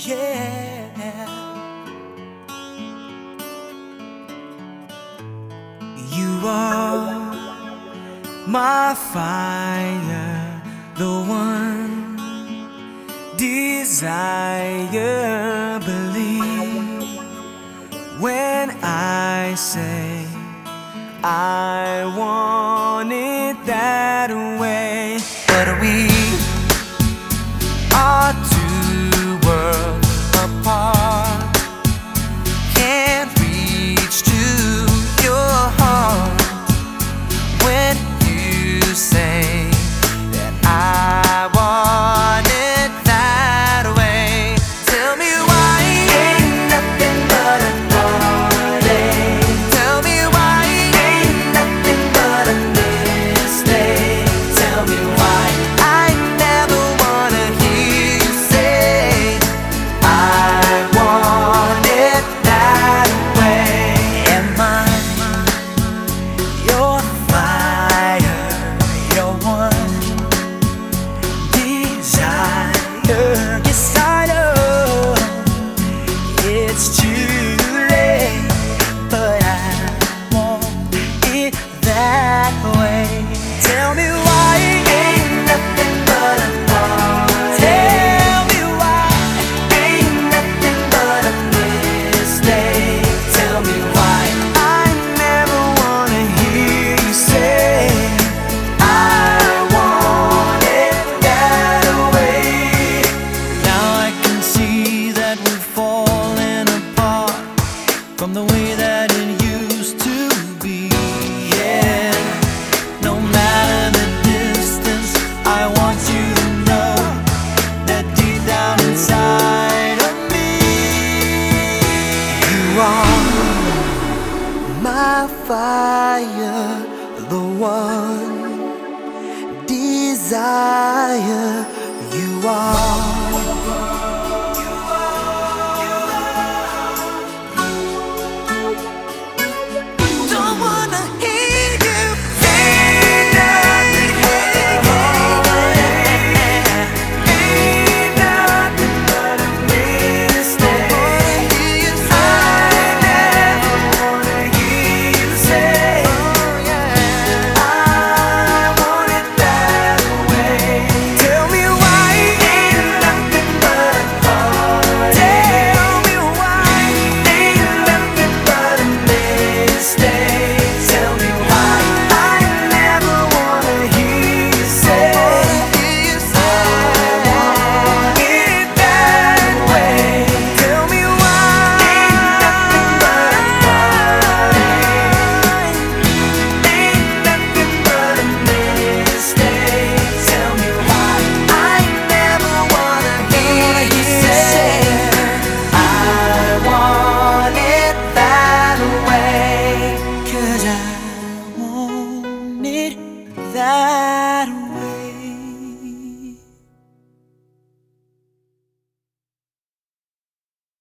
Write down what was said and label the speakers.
Speaker 1: yeah. You are my fire, the one desire. Believe when I say I want it that way. But we are two worlds apart, can't reach to your heart when you say that I want it that way. Tell me why ain't nothing but a heartache. Tell me why ain't nothing but a mistake. Tell me why I never wanna hear you say I want it that way. Am I your fire, your one desire? Yes, I know it's too late, but I want it that way. Tell me why ain't nothing but a heartache. Tell me why ain't nothing but a mistake. Tell me why I never wanna hear you say I want it that way. Now I can see that we've fallen apart from the way that it used to be. Yeah, no matter the distance, I want you to know that deep down inside of me, you are my fire, the one desire. You are